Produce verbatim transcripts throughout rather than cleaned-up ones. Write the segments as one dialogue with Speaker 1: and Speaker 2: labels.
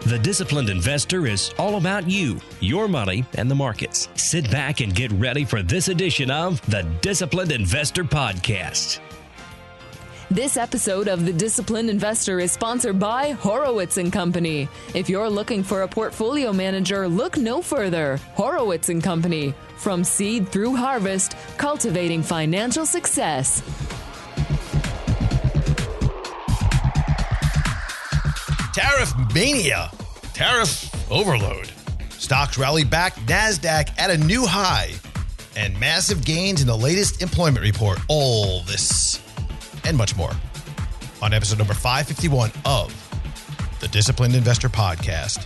Speaker 1: The Disciplined Investor is all about you, your money, and the markets. Sit back and get ready for this edition of the Disciplined Investor Podcast.
Speaker 2: This episode of The Disciplined Investor is sponsored by Horowitz and Company. If you're looking for a portfolio manager, look no further. Horowitz and Company. From seed through harvest, cultivating financial success.
Speaker 3: Tariff mania, tariff overload. Stocks rally back, NASDAQ at a new high, and massive gains in the latest employment report. All this and much more on episode number five fifty-one of the Disciplined Investor Podcast.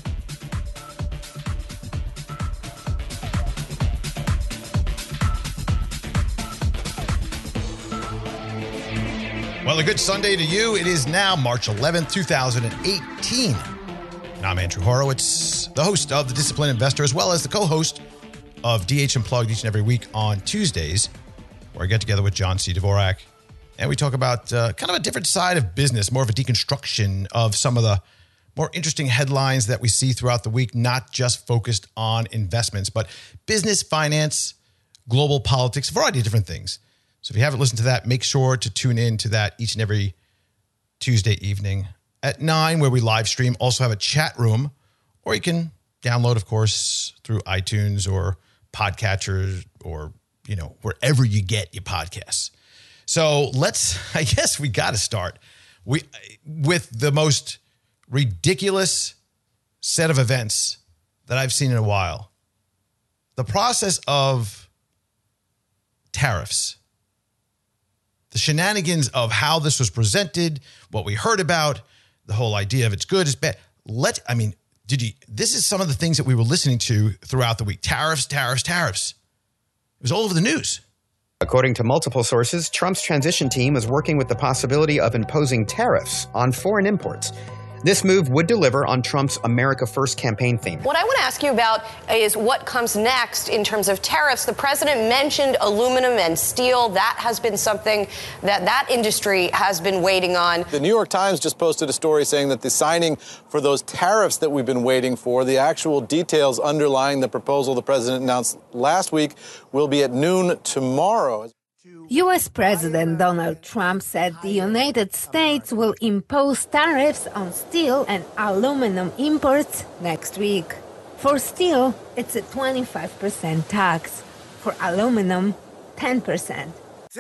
Speaker 3: Well, a good Sunday to you. It is now March eleventh, twenty eighteen. And I'm Andrew Horowitz, the host of The Disciplined Investor, as well as the co-host of D H Unplugged each and every week on Tuesdays, where I get together with John C. Dvorak, and we talk about uh, kind of a different side of business, more of a deconstruction of some of the more interesting headlines that we see throughout the week, not just focused on investments, but business, finance, global politics, a variety of different things. So if you haven't listened to that, make sure to tune in to that each and every Tuesday evening at nine, where we live stream. Also have a chat room, or you can download, of course, through iTunes or podcatchers or, you know, wherever you get your podcasts. So let's, I guess we got to start we with the most ridiculous set of events that I've seen in a while. The process of tariffs. The shenanigans of how this was presented, what we heard about, the whole idea of it's good, it's bad. Let, I mean, did you, this is some of the things that we were listening to throughout the week. Tariffs, tariffs, tariffs. It was all over the news.
Speaker 4: According to multiple sources, Trump's transition team is working with the possibility of imposing tariffs on foreign imports. This move would deliver on Trump's America First campaign theme.
Speaker 5: What I want to ask you about is what comes next in terms of tariffs. The president mentioned aluminum and steel. That has been something that that industry has been waiting on.
Speaker 6: The New York Times just posted a story saying that the signing for those tariffs that we've been waiting for, the actual details underlying the proposal the president announced last week, will be at noon tomorrow.
Speaker 7: U S. President Donald Trump said the United States will impose tariffs on steel and aluminum imports next week. For steel, it's a twenty-five percent tax. For aluminum, ten percent.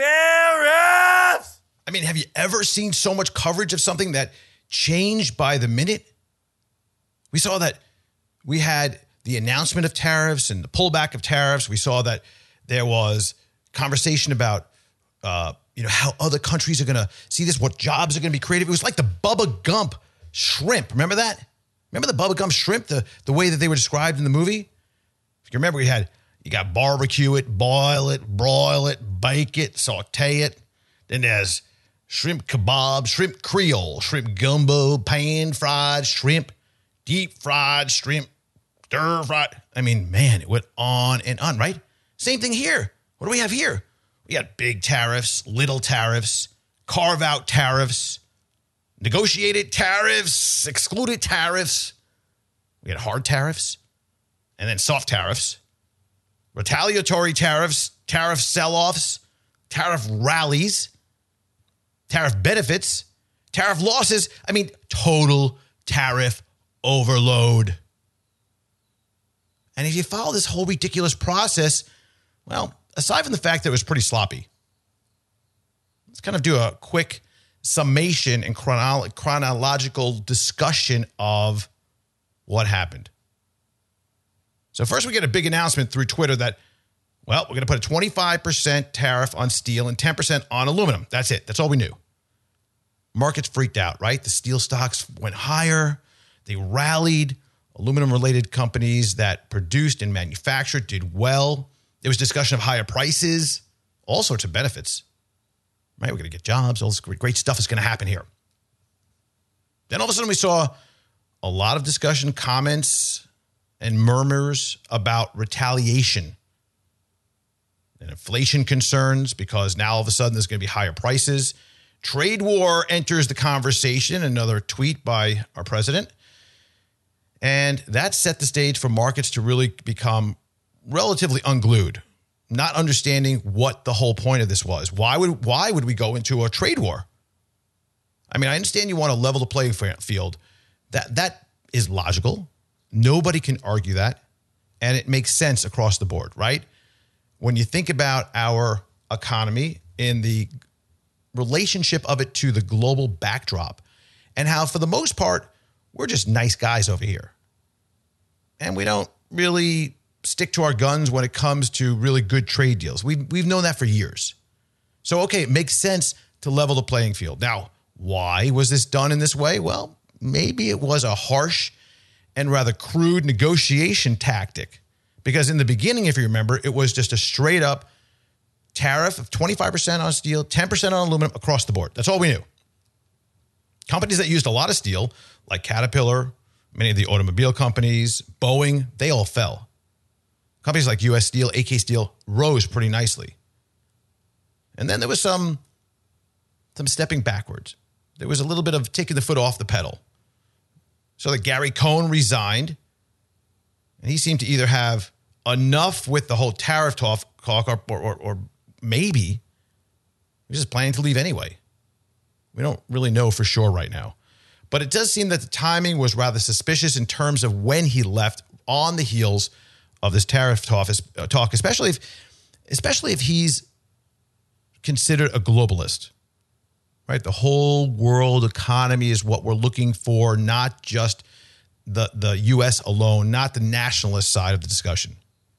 Speaker 3: Tariffs! I mean, have you ever seen so much coverage of something that changed by the minute? We saw that we had the announcement of tariffs and the pullback of tariffs. We saw that there was conversation about Uh, you know, how other countries are going to see this, what jobs are going to be created. It was like the Bubba Gump shrimp. Remember that? Remember the Bubba Gump shrimp, the, the way that they were described in the movie? If you remember, we had, you got barbecue it, boil it, broil it, bake it, saute it. Then there's shrimp kebab, shrimp creole, shrimp gumbo, pan fried shrimp, deep fried shrimp, stir fried. I mean, man, it went on and on, right? Same thing here. What do we have here? We got big tariffs, little tariffs, carve-out tariffs, negotiated tariffs, excluded tariffs. We had hard tariffs and then soft tariffs, retaliatory tariffs, tariff sell-offs, tariff rallies, tariff benefits, tariff losses. I mean, total tariff overload. And if you follow this whole ridiculous process, well, aside from the fact that it was pretty sloppy, let's kind of do a quick summation and chronolo- chronological discussion of what happened. So first we get a big announcement through Twitter that, well, we're going to put a twenty-five percent tariff on steel and ten percent on aluminum. That's it. That's all we knew. Markets freaked out, right? The steel stocks went higher. They rallied. Aluminum-related companies that produced and manufactured did well. There was discussion of higher prices, all sorts of benefits. Right? We're going to get jobs. All this great stuff is going to happen here. Then all of a sudden we saw a lot of discussion, comments, and murmurs about retaliation and inflation concerns, because now all of a sudden there's going to be higher prices. Trade war enters the conversation, another tweet by our president. And that set the stage for markets to really become relatively unglued, not understanding what the whole point of this was. Why would why would we go into a trade war? I mean, I understand you want to level the playing field. That that is logical. Nobody can argue that. And it makes sense across the board, right? When you think about our economy in the relationship of it to the global backdrop and how, for the most part, we're just nice guys over here. And we don't really stick to our guns when it comes to really good trade deals. We, we've known that for years. So, okay, it makes sense to level the playing field. Now, why was this done in this way? Well, maybe it was a harsh and rather crude negotiation tactic. Because in the beginning, if you remember, it was just a straight up tariff of twenty-five percent on steel, ten percent on aluminum across the board. That's all we knew. Companies that used a lot of steel, like Caterpillar, many of the automobile companies, Boeing, they all fell. Companies like U S Steel, A K Steel rose pretty nicely. And then there was some, some stepping backwards. There was a little bit of taking the foot off the pedal. So that Gary Cohn resigned, and he seemed to either have enough with the whole tariff talk, or, or, or maybe he was just planning to leave anyway. We don't really know for sure right now. But it does seem that the timing was rather suspicious in terms of when he left on the heels of this tariff talk, especially if, especially if he's considered a globalist, right? The whole world economy is what we're looking for, not just the, the U S alone, not the nationalist side of the discussion.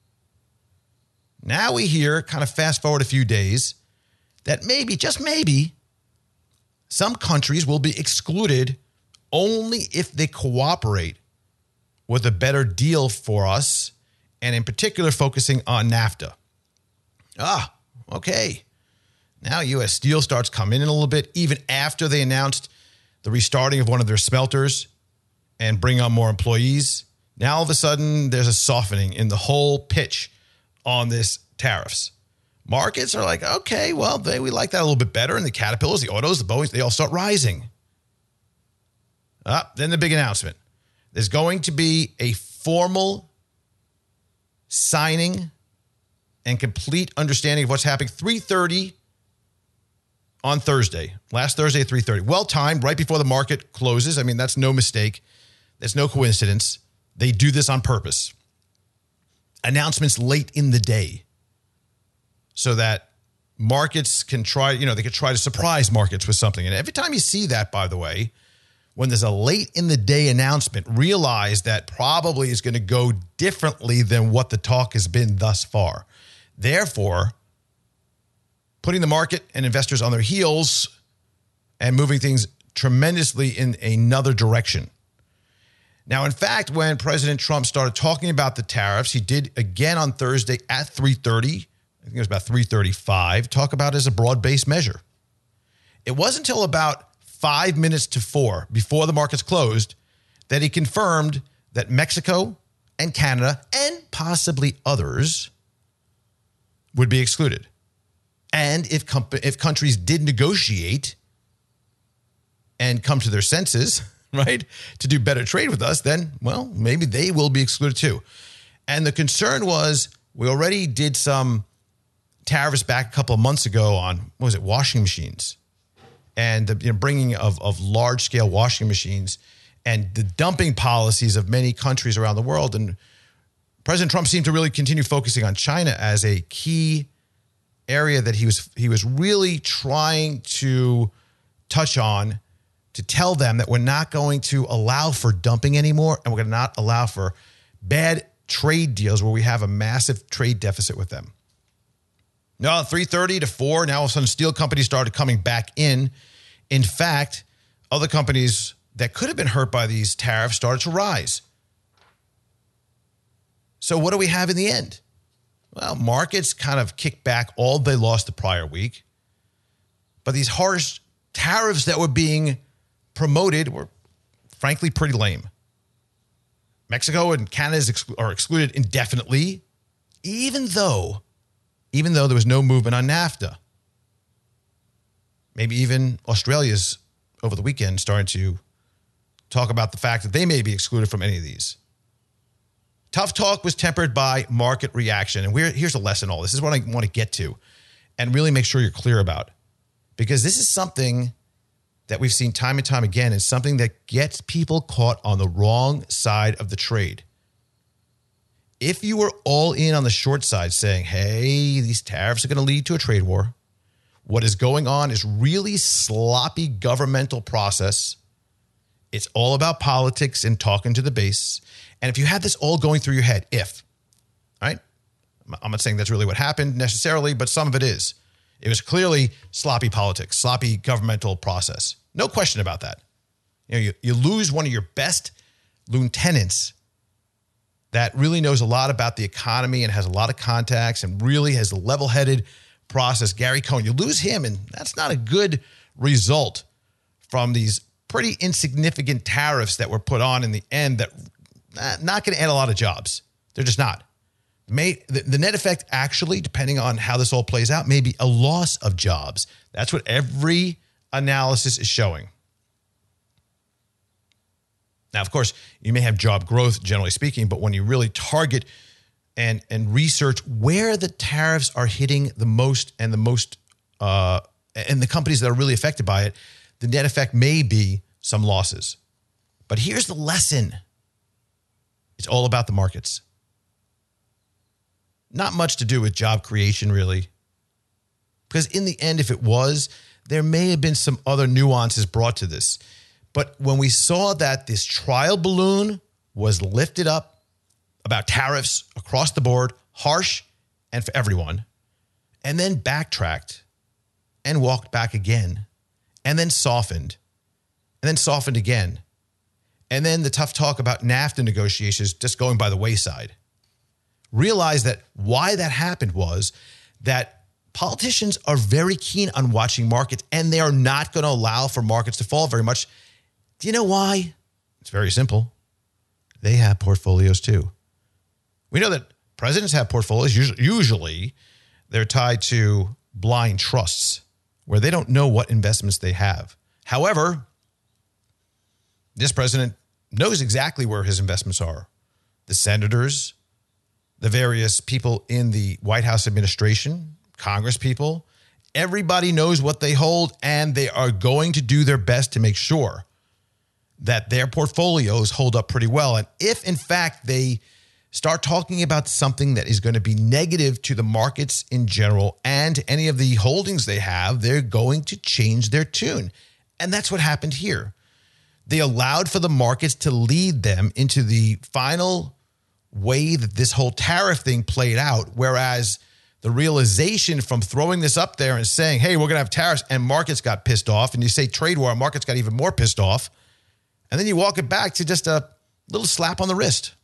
Speaker 3: Now we hear, kind of fast forward a few days, that maybe, just maybe, some countries will be excluded only if they cooperate with a better deal for us, and in particular focusing on NAFTA. Ah, okay. Now U S Steel starts coming in a little bit, even after they announced the restarting of one of their smelters and bring on more employees. Now all of a sudden, there's a softening in the whole pitch on this tariffs. Markets are like, okay, well, they, we like that a little bit better. And the Caterpillars, the Autos, the Boeings, they all start rising. Ah, then the big announcement. There's going to be a formal signing and complete understanding of what's happening. three thirty on Thursday. Last Thursday at three thirty. Well timed, right before the market closes. I mean, that's no mistake. That's no coincidence. They do this on purpose. Announcements late in the day so that markets can try, you know, they could try to surprise markets with something. And every time you see that, by the way, when there's a late in the day announcement, realize that probably is going to go differently than what the talk has been thus far. Therefore, putting the market and investors on their heels and moving things tremendously in another direction. Now, in fact, when President Trump started talking about the tariffs, he did again on Thursday at three thirty, I think it was about three thirty-five, talk about it as a broad-based measure. It wasn't until about five minutes to four, before the markets closed, that he confirmed that Mexico and Canada and possibly others would be excluded. And if comp- if countries did negotiate and come to their senses, right, to do better trade with us, then, well, maybe they will be excluded too. And the concern was, we already did some tariffs back a couple of months ago on, what was it, washing machines. And the you know, bringing of, of large-scale washing machines and the dumping policies of many countries around the world. And President Trump seemed to really continue focusing on China as a key area that he was he was really trying to touch on, to tell them that we're not going to allow for dumping anymore, and we're going to not allow for bad trade deals where we have a massive trade deficit with them. Now, three thirty to four, now all of a sudden steel companies started coming back in. In fact, other companies that could have been hurt by these tariffs started to rise. So what do we have in the end? Well, markets kind of kicked back all they lost the prior week. But these harsh tariffs that were being promoted were, frankly, pretty lame. Mexico and Canada exclu- are excluded indefinitely, even though, even though there was no movement on NAFTA. Maybe even Australia's over the weekend starting to talk about the fact that they may be excluded from any of these. Tough talk was tempered by market reaction. And we're, here's a lesson in all this. This is what I want to get to and really make sure you're clear about. Because this is something that we've seen time and time again, and something that gets people caught on the wrong side of the trade. If you were all in on the short side saying, hey, these tariffs are going to lead to a trade war, what is going on is really sloppy governmental process. It's all about politics and talking to the base. And if you had this all going through your head, if, right? I'm not saying that's really what happened necessarily, but some of it is. It was clearly sloppy politics, sloppy governmental process. No question about that. You know, you, you lose one of your best lieutenants that really knows a lot about the economy and has a lot of contacts and really has a level-headed process, Gary Cohn. You lose him, and that's not a good result from these pretty insignificant tariffs that were put on in the end that not going to add a lot of jobs. They're just not. May, the, the net effect actually, depending on how this all plays out, may be a loss of jobs. That's what every analysis is showing. Now, of course, you may have job growth, generally speaking, but when you really target and, and research where the tariffs are hitting the most and the most, uh, and the companies that are really affected by it, the net effect may be some losses. But here's the lesson. It's all about the markets. Not much to do with job creation, really. Because in the end, if it was, there may have been some other nuances brought to this. But when we saw that this trial balloon was lifted up about tariffs across the board, harsh and for everyone, and then backtracked and walked back again, and then softened, and then softened again, and then the tough talk about NAFTA negotiations just going by the wayside. Realize that why that happened was that politicians are very keen on watching markets, and they are not going to allow for markets to fall very much. Do you know why? It's very simple. They have portfolios too. We know that presidents have portfolios. Usually, usually they're tied to blind trusts where they don't know what investments they have. However, this president knows exactly where his investments are. The senators, the various people in the White House administration, Congress people, everybody knows what they hold, and they are going to do their best to make sure that their portfolios hold up pretty well. And if, in fact, they start talking about something that is going to be negative to the markets in general and any of the holdings they have, they're going to change their tune. And that's what happened here. They allowed for the markets to lead them into the final way that this whole tariff thing played out, whereas the realization from throwing this up there and saying, hey, we're going to have tariffs, and markets got pissed off, and you say trade war, markets got even more pissed off, and then you walk it back to just a little slap on the wrist.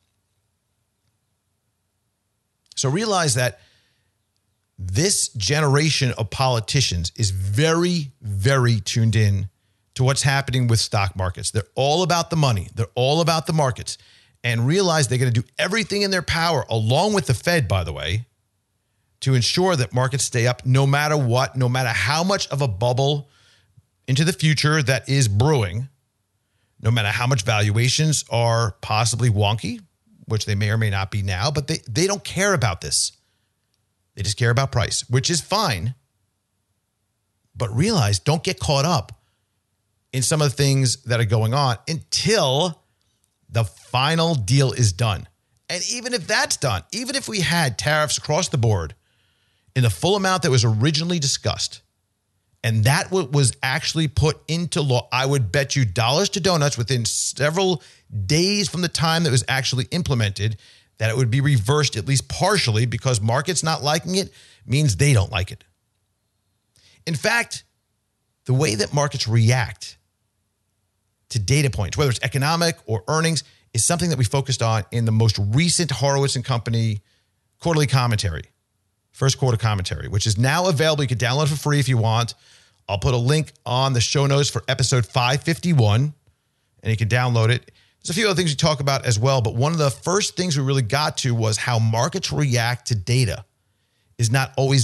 Speaker 3: So realize that this generation of politicians is very, very tuned in to what's happening with stock markets. They're all about the money. They're all about the markets. And realize they're going to do everything in their power, along with the Fed, by the way, to ensure that markets stay up no matter what, no matter how much of a bubble into the future that is brewing, no matter how much valuations are possibly wonky, which they may or may not be now, but they, they don't care about this. They just care about price, which is fine. But realize, don't get caught up in some of the things that are going on until the final deal is done. And even if that's done, even if we had tariffs across the board in the full amount that was originally discussed, and that was actually put into law, I would bet you dollars to donuts within several days from the time that was actually implemented, that it would be reversed at least partially, because markets not liking it means they don't like it. In fact, the way that markets react to data points, whether it's economic or earnings, is something that we focused on in the most recent Horowitz and Company quarterly commentary, first quarter commentary, which is now available. You can download for free if you want. I'll put a link on the show notes for episode five fifty-one, and you can download it. There's a few other things we talk about as well, but one of the first things we really got to was how markets react to data is not always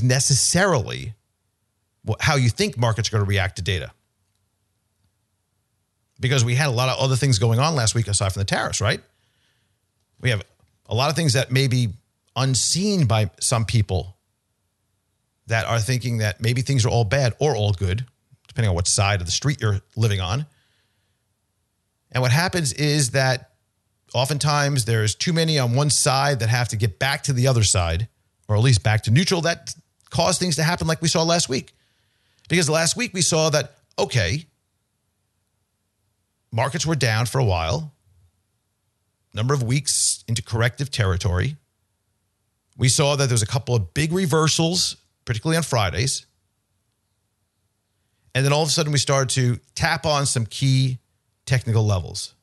Speaker 3: necessarily how you think markets are going to react to data. because we had a lot of other things going on last week aside from the tariffs, right? We have a lot of things that may be unseen by some people that are thinking that maybe things are all bad or all good, depending on what side of the street you're living on. And what happens is that oftentimes there's too many on one side that have to get back to the other side, or at least back to neutral, that cause things to happen like we saw last week. Because last week we saw that, okay, markets were down for a while, number of weeks into corrective territory. We saw that there was a couple of big reversals, particularly on Fridays. And then all of a sudden we started to tap on some key technical levels.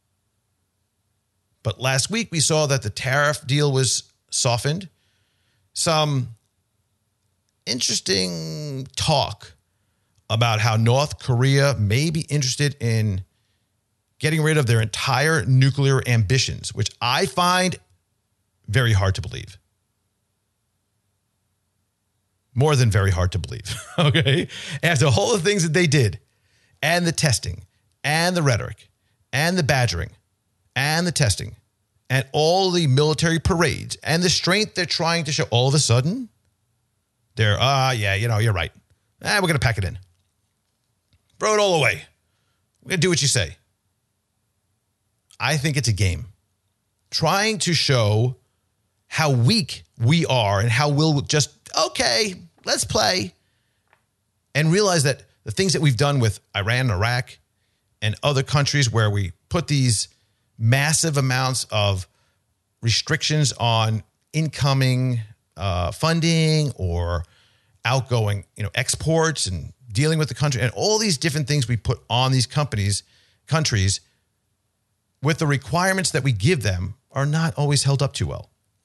Speaker 3: But last week we saw that the tariff deal was softened. Some interesting talk about how North Korea may be interested in getting rid of their entire nuclear ambitions, which I find very hard to believe. More than very hard to believe, okay? After all the things that they did, and the testing, and the rhetoric, and the badgering, and the testing, and all the military parades, and the strength they're trying to show, all of a sudden, they're, ah, uh, yeah, you know, you're right. Ah, we're going to pack it in. Throw it all away. We're going to do what you say. I think it's a game. Trying to show how weak we are and how we'll just, okay, let's play. And realize that the things that we've done with Iran, Iraq, and other countries where we put these massive amounts of restrictions on incoming uh, funding or outgoing, you know, exports and dealing with the country and all these different things we put on these companies, countries, with the requirements that we give them are not always held up too well.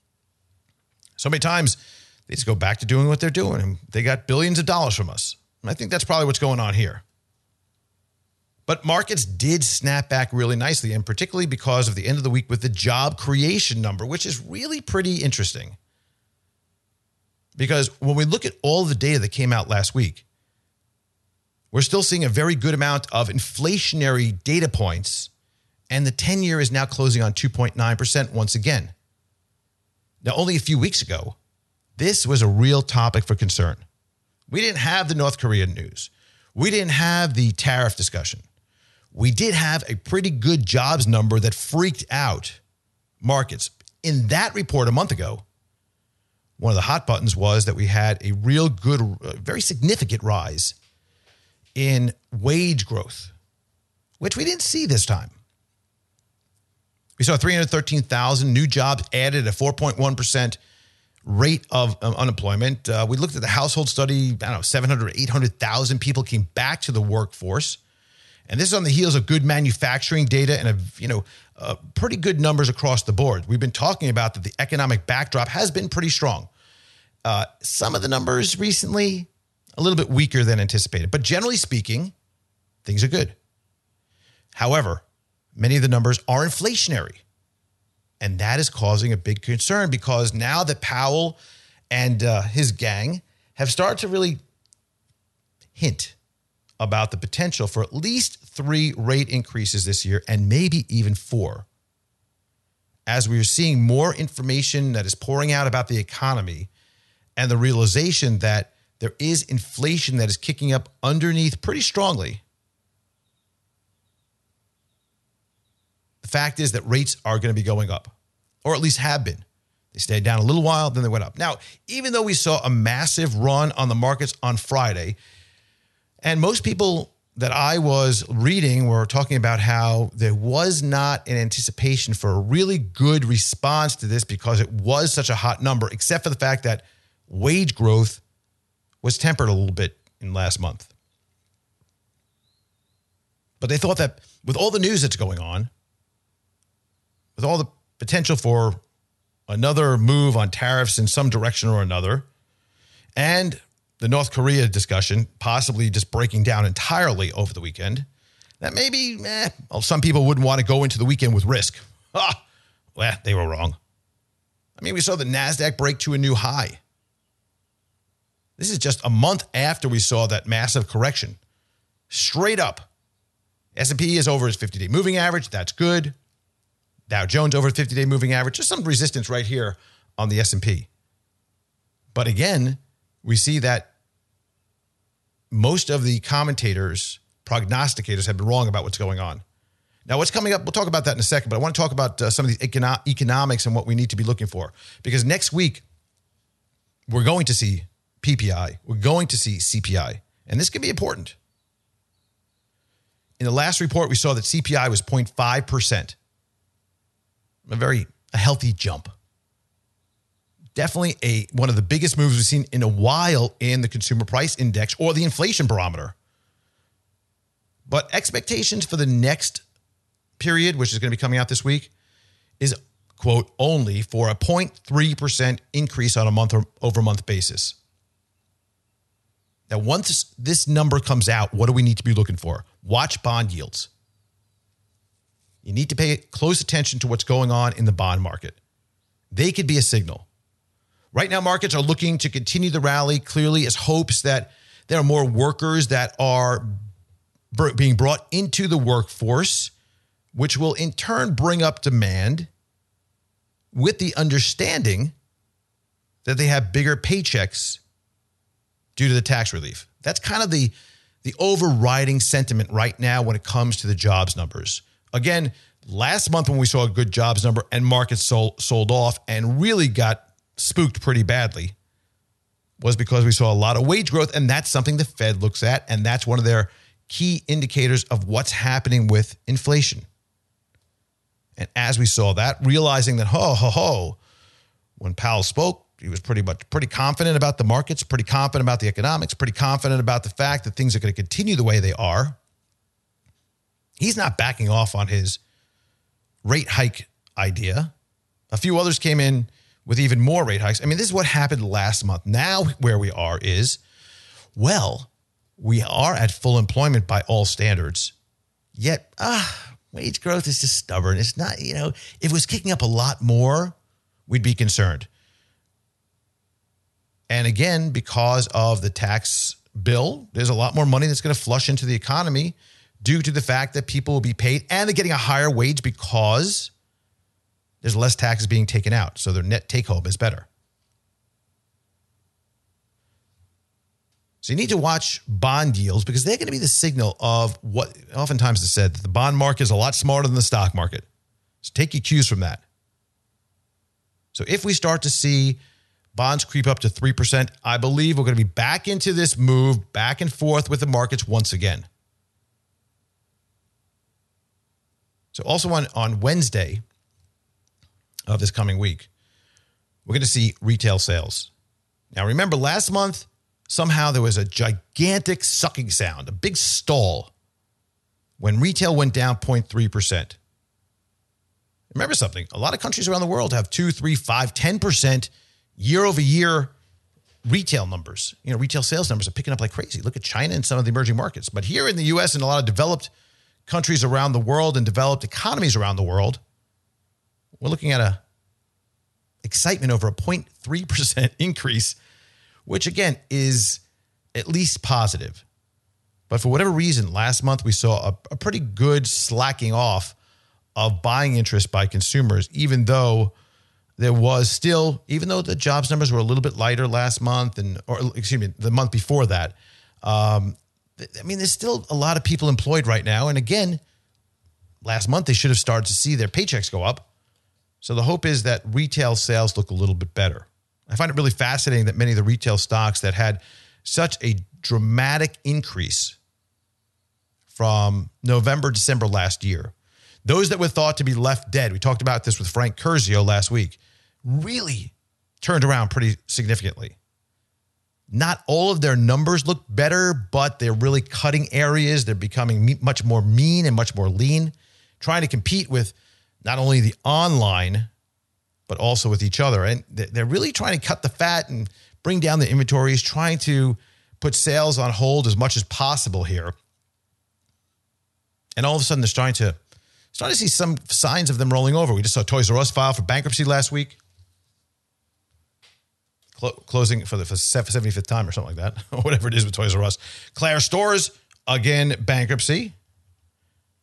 Speaker 3: So many times they just go back to doing what they're doing and they got billions of dollars from us. And I think that's probably what's going on here. But markets did snap back really nicely, and particularly because of the end of the week with the job creation number, which is really pretty interesting. Because when we look at all the data that came out last week, we're still seeing a very good amount of inflationary data points, and the ten-year is now closing on two point nine percent once again. Now, only a few weeks ago, this was a real topic for concern. We didn't have the North Korean news. We didn't have the tariff discussion. We did have a pretty good jobs number that freaked out markets. In that report a month ago, one of the hot buttons was that we had a real good, very significant rise in wage growth, which we didn't see this time. We saw three hundred thirteen thousand new jobs added at a four point one percent rate of um, unemployment. Uh, we looked at the household study. I don't know, seven hundred, eight hundred thousand people came back to the workforce. And this is on the heels of good manufacturing data and, a, you know, uh, pretty good numbers across the board. We've been talking about that the economic backdrop has been pretty strong. Uh, some of the numbers recently, a little bit weaker than anticipated. But generally speaking, things are good. However, many of the numbers are inflationary. And that is causing a big concern because now that Powell and uh, his gang have started to really hint about the potential for at least three rate increases this year and maybe even four. As we are seeing more information that is pouring out about the economy and the realization that there is inflation that is kicking up underneath pretty strongly, the fact is that rates are going to be going up, or at least have been. They stayed down a little while, then they went up. Now, even though we saw a massive run on the markets on Friday, and most people that I was reading were talking about how there was not an anticipation for a really good response to this because it was such a hot number, except for the fact that wage growth was tempered a little bit in last month. But they thought that with all the news that's going on, with all the potential for another move on tariffs in some direction or another, and the North Korea discussion possibly just breaking down entirely over the weekend, that maybe eh, well, some people wouldn't want to go into the weekend with risk. Ah, well, they were wrong. I mean, we saw the NASDAQ break to a new high. This is just a month after we saw that massive correction. Straight up. S and P is over its fifty-day moving average. That's good. Dow Jones over its fifty-day moving average. Just some resistance right here on the S and P. But again, we see that most of the commentators, prognosticators have been wrong about what's going on. Now, what's coming up, we'll talk about that in a second, but I want to talk about uh, some of these econo- economics and what we need to be looking for. Because next week, we're going to see P P I. We're going to see C P I. And this can be important. In the last report, we saw that C P I was zero point five percent. A very a healthy jump. Definitely a one of the biggest moves we've seen in a while in the consumer price index or the inflation barometer. But expectations for the next period, which is going to be coming out this week, is, quote, only for a zero point three percent increase on a month-over-month basis. Now, once this number comes out, what do we need to be looking for? Watch bond yields. You need to pay close attention to what's going on in the bond market. They could be a signal. Right now, markets are looking to continue the rally, clearly as hopes that there are more workers that are being brought into the workforce, which will in turn bring up demand with the understanding that they have bigger paychecks due to the tax relief. That's kind of the, the overriding sentiment right now when it comes to the jobs numbers. Again, last month when we saw a good jobs number and markets sold, sold off and really got spooked pretty badly was because we saw a lot of wage growth, and that's something the Fed looks at, and that's one of their key indicators of what's happening with inflation. And as we saw that, realizing that, ho, ho, ho, when Powell spoke, he was pretty much pretty confident about the markets, pretty confident about the economics, pretty confident about the fact that things are going to continue the way they are. He's not backing off on his rate hike idea. A few others came in with even more rate hikes. I mean, this is what happened last month. Now where we are is, well, we are at full employment by all standards. Yet, ah, wage growth is just stubborn. It's not, you know, if it was kicking up a lot more, we'd be concerned. And again, because of the tax bill, there's a lot more money that's going to flush into the economy due to the fact that people will be paid and they're getting a higher wage because there's less taxes being taken out. So their net take home is better. So you need to watch bond yields because they're going to be the signal of what oftentimes is said that the bond market is a lot smarter than the stock market. So take your cues from that. So if we start to see bonds creep up to three percent, I believe we're going to be back into this move back and forth with the markets once again. So also on, on Wednesday of this coming week, we're going to see retail sales. Now, remember last month, somehow there was a gigantic sucking sound, a big stall when retail went down zero point three percent. Remember something, a lot of countries around the world have two, three, five, ten percent year over year retail numbers. You know, retail sales numbers are picking up like crazy. Look at China and some of the emerging markets. But here in the U S and a lot of developed countries around the world and developed economies around the world, we're looking at a excitement over a zero point three percent increase, which again is at least positive. But for whatever reason, last month we saw a, a pretty good slacking off of buying interest by consumers, even though there was still, even though the jobs numbers were a little bit lighter last month and, or excuse me, the month before that. Um, I mean, there's still a lot of people employed right now. And again, last month they should have started to see their paychecks go up. So the hope is that retail sales look a little bit better. I find it really fascinating that many of the retail stocks that had such a dramatic increase from November, December last year, those that were thought to be left dead, we talked about this with Frank Curzio last week, really turned around pretty significantly. Not all of their numbers look better, but they're really cutting areas. They're becoming much more mean and much more lean, trying to compete with not only the online, but also with each other. And they're really trying to cut the fat and bring down the inventories, trying to put sales on hold as much as possible here. And all of a sudden, they're starting to starting to see some signs of them rolling over. We just saw Toys R Us file for bankruptcy last week, Clo- closing for the for seventy-fifth time or something like that, or whatever it is with Toys R Us. Claire Stores, again, bankruptcy.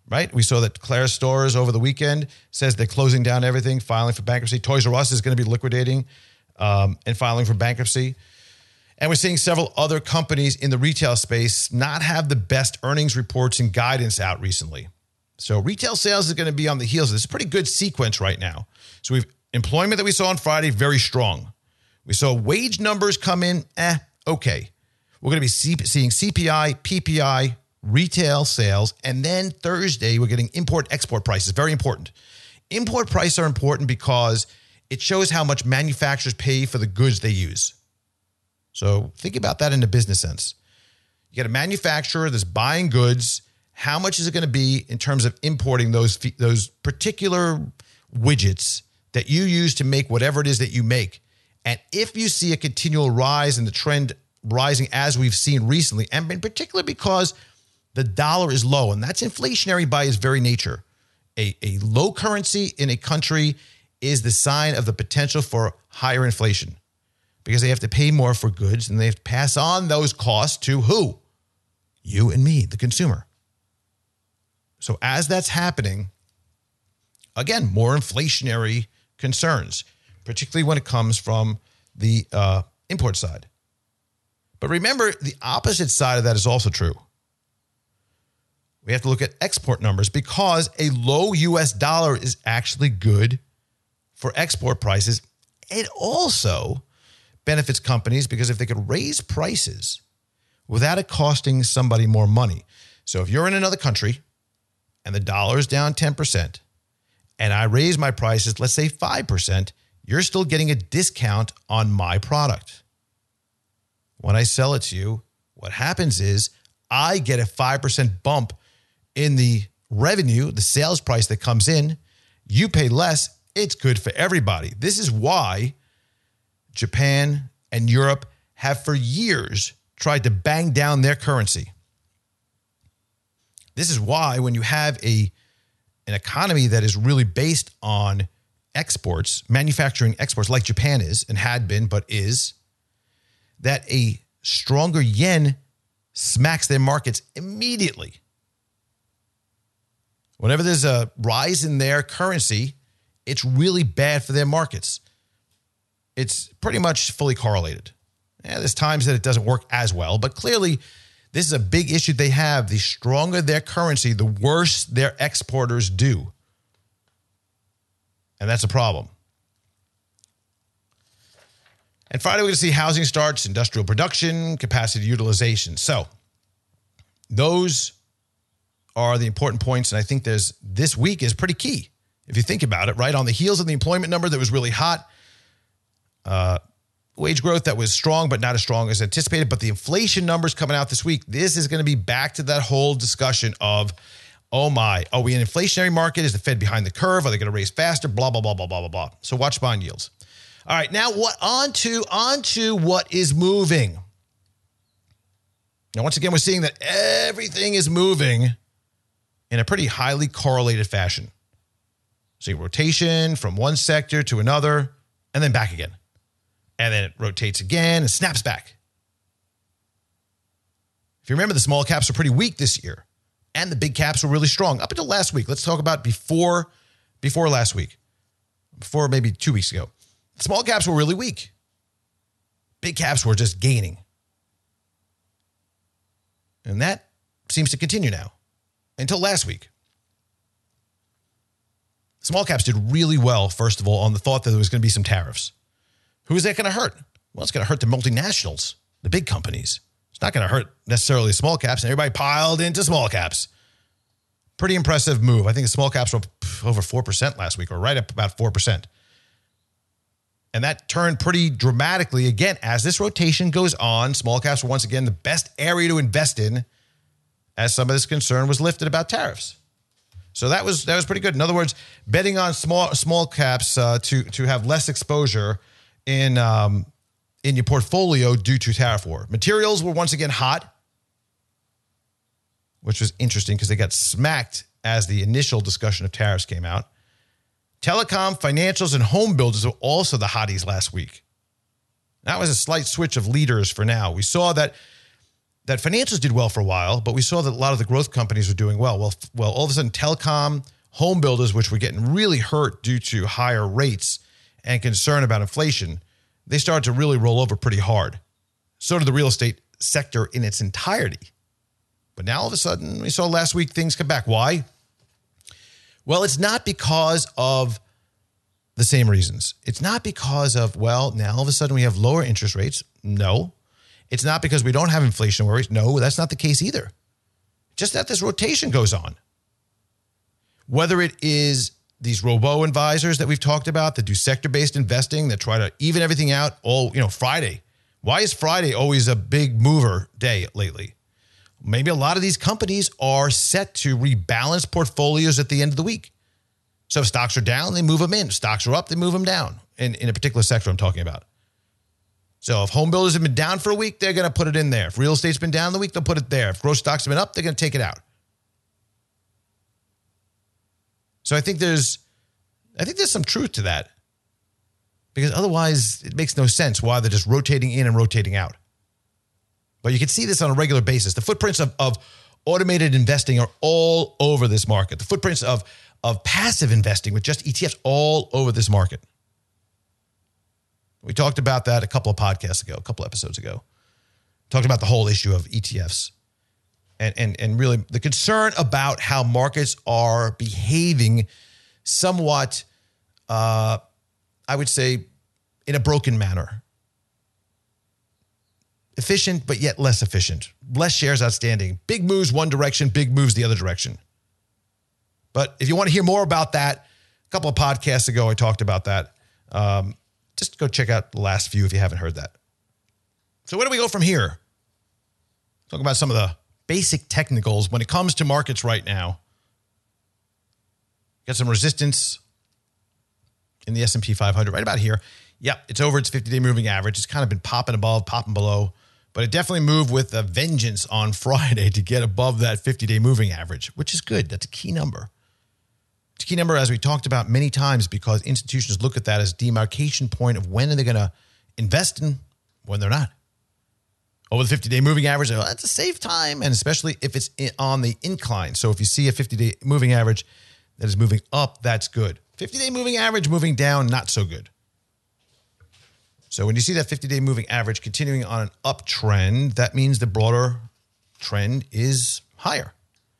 Speaker 3: right? We saw that Claire's Stores over the weekend says they're closing down everything, filing for bankruptcy. Toys R Us is going to be liquidating um, and filing for bankruptcy. And we're seeing several other companies in the retail space not have the best earnings reports and guidance out recently. So retail sales is going to be on the heels of this. It's a pretty good sequence right now. So we've employment that we saw on Friday, very strong. We saw wage numbers come in, eh, okay. We're going to be seeing C P I, P P I, retail sales, and then Thursday we're getting import-export prices. Very important. Import prices are important because it shows how much manufacturers pay for the goods they use. So think about that in a business sense. You get a manufacturer that's buying goods. How much is it going to be in terms of importing those, those particular widgets that you use to make whatever it is that you make? And if you see a continual rise in the trend rising as we've seen recently, and in particular because the dollar is low, and that's inflationary by its very nature. A, a low currency in a country is the sign of the potential for higher inflation because they have to pay more for goods and they have to pass on those costs to who? You and me, the consumer. So as that's happening, again, more inflationary concerns, particularly when it comes from the uh, import side. But remember, the opposite side of that is also true. We have to look at export numbers because a low U S dollar is actually good for export prices. It also benefits companies because if they could raise prices without it costing somebody more money. So if you're in another country and the dollar is down ten percent and I raise my prices, let's say five percent, you're still getting a discount on my product. When I sell it to you, what happens is I get a five percent bump in the revenue, the sales price that comes in. You pay less. It's good for everybody. This is why Japan and Europe have for years tried to bang down their currency. This is why when you have a an economy that is really based on exports, manufacturing exports like Japan is and had been but is, that a stronger yen smacks their markets immediately. Whenever there's a rise in their currency, it's really bad for their markets. It's pretty much fully correlated. Yeah, there's times that it doesn't work as well, but clearly this is a big issue they have. The stronger their currency, the worse their exporters do. And that's a problem. And Friday, we're going to see housing starts, industrial production, capacity utilization. So those are the important points. And I think there's this week is pretty key. If you think about it, right? On the heels of the employment number that was really hot, uh, wage growth that was strong, but not as strong as anticipated. But the inflation numbers coming out this week, this is going to be back to that whole discussion of, oh my, are we in an inflationary market? Is the Fed behind the curve? Are they going to raise faster? Blah, blah, blah, blah, blah, blah, blah. So watch bond yields. All right, now what? On to, on to what is moving. Now, once again, we're seeing that everything is moving in a pretty highly correlated fashion. See rotation from one sector to another and then back again. And then it rotates again and snaps back. If you remember, the small caps are pretty weak this year and the big caps were really strong up until last week. Let's talk about before, before last week, before maybe two weeks ago. Small caps were really weak. Big caps were just gaining. And that seems to continue now until last week. Small caps did really well, first of all, on the thought that there was going to be some tariffs. Who is that going to hurt? Well, it's going to hurt the multinationals, the big companies. It's not going to hurt necessarily small caps, and everybody piled into small caps. Pretty impressive move. I think the small caps were up over four percent last week, or right up about four percent. And that turned pretty dramatically. Again, as this rotation goes on, small caps were once again the best area to invest in as some of this concern was lifted about tariffs. So that was that was pretty good. In other words, betting on small small caps uh, to to have less exposure in um, in your portfolio due to tariff war. Materials were once again hot, which was interesting because they got smacked as the initial discussion of tariffs came out. Telecom, financials, and home builders were also the hotties last week. That was a slight switch of leaders for now. We saw that that financials did well for a while, but we saw that a lot of the growth companies were doing well. Well, well, all of a sudden, telecom, home builders, which were getting really hurt due to higher rates and concern about inflation, they started to really roll over pretty hard. So did the real estate sector in its entirety. But now all of a sudden, we saw last week things come back. Why? Well, it's not because of the same reasons. It's not because of, well, now all of a sudden we have lower interest rates. No. It's not because we don't have inflation worries. No, that's not the case either. Just that this rotation goes on. Whether it is these robo-advisors that we've talked about that do sector-based investing, that try to even everything out all, you know, Friday. Why is Friday always a big mover day lately? Maybe a lot of these companies are set to rebalance portfolios at the end of the week. So if stocks are down, they move them in. If stocks are up, they move them down in, in a particular sector I'm talking about. So if home builders have been down for a week, they're going to put it in there. If real estate's been down the week, they'll put it there. If growth stocks have been up, they're going to take it out. So I think there's, I think there's some truth to that, because otherwise it makes no sense why they're just rotating in and rotating out. But you can see this on a regular basis. The footprints of, of automated investing are all over this market. The footprints of, of passive investing with just E T Fs all over this market. We talked about that a couple of podcasts ago, a couple of episodes ago. Talked about the whole issue of E T Fs. And, and, and really the concern about how markets are behaving somewhat, uh, I would say, in a broken manner. Efficient, but yet less efficient. Less shares outstanding. Big moves one direction, big moves the other direction. But if you want to hear more about that, a couple of podcasts ago I talked about that. Um, just go check out the last few if you haven't heard that. So where do we go from here? Talk about some of the basic technicals when it comes to markets right now. Got some resistance in the S and P five hundred right about here. Yep, it's over its fifty-day moving average. It's kind of been popping above, popping below, but it definitely moved with a vengeance on Friday to get above that fifty-day moving average, which is good. That's a key number. It's a key number, as we talked about many times, because institutions look at that as demarcation point of when are they going to invest and when they're not. Over the fifty-day moving average, oh, that's a safe time, and especially if it's on the incline. So if you see a fifty-day moving average that is moving up, that's good. fifty-day moving average moving down, not so good. So when you see that fifty-day moving average continuing on an uptrend, that means the broader trend is higher.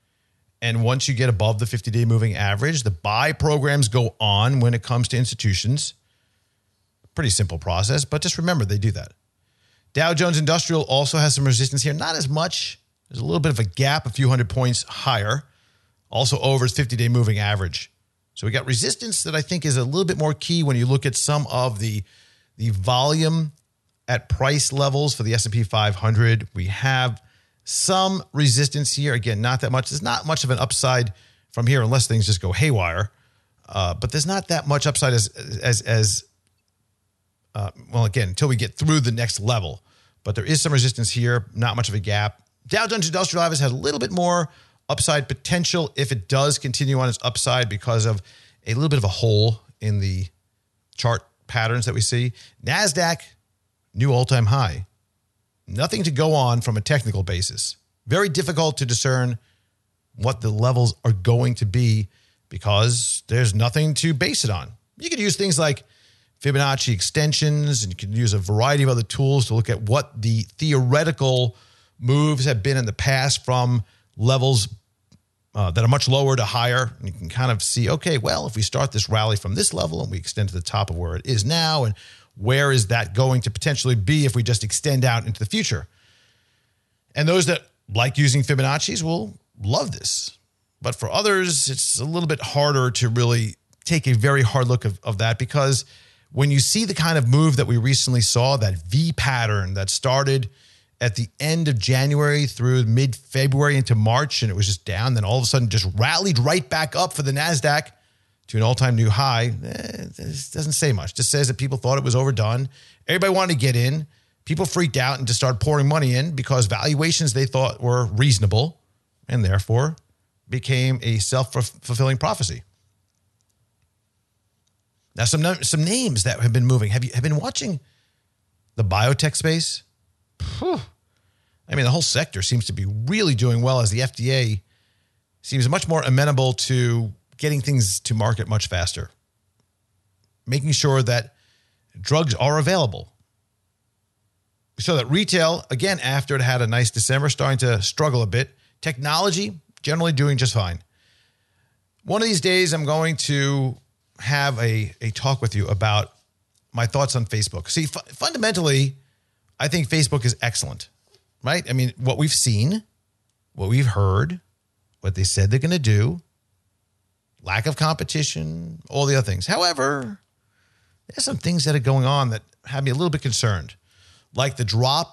Speaker 3: And once you get above the fifty-day moving average, the buy programs go on when it comes to institutions. Pretty simple process, but just remember they do that. Dow Jones Industrial also has some resistance here. Not as much. There's a little bit of a gap, a few hundred points higher. Also over its fifty-day moving average. So we got resistance that I think is a little bit more key when you look at some of the, the volume at price levels for the S and P five hundred. We have some resistance here. Again, not that much. There's not much of an upside from here unless things just go haywire. Uh, but there's not that much upside as, as, as uh, well, again, until we get through the next level. But there is some resistance here, not much of a gap. Dow Jones Industrial has had a little bit more upside potential if it does continue on its upside because of a little bit of a hole in the chart patterns that we see. NASDAQ, new all-time high. Nothing to go on from a technical basis. Very difficult to discern what the levels are going to be because there's nothing to base it on. You could use things like Fibonacci extensions, and you can use a variety of other tools to look at what the theoretical moves have been in the past from levels uh, that are much lower to higher. And you can kind of see, okay, well, if we start this rally from this level and we extend to the top of where it is now, and where is that going to potentially be if we just extend out into the future? And those that like using Fibonacci's will love this. But for others, it's a little bit harder to really take a very hard look of, of that, because when you see the kind of move that we recently saw, that V pattern that started at the end of January through mid-February into March, and it was just down, then all of a sudden just rallied right back up for the NASDAQ to an all-time new high. Eh, this doesn't say much. It just says that people thought it was overdone. Everybody wanted to get in. People freaked out and just started pouring money in because valuations they thought were reasonable, and therefore became a self-fulfilling prophecy. Now, some some names that have been moving. Have you have been watching the biotech space? Whew. I mean, the whole sector seems to be really doing well as the F D A seems much more amenable to getting things to market much faster, making sure that drugs are available. So that retail, again, after it had a nice December, starting to struggle a bit. Technology, generally doing just fine. One of these days, I'm going to have a, a talk with you about my thoughts on Facebook. See, fu- fundamentally, I think Facebook is excellent, right? I mean, what we've seen, what we've heard, what they said they're going to do, lack of competition, all the other things. However, there's some things that are going on that have me a little bit concerned, like the drop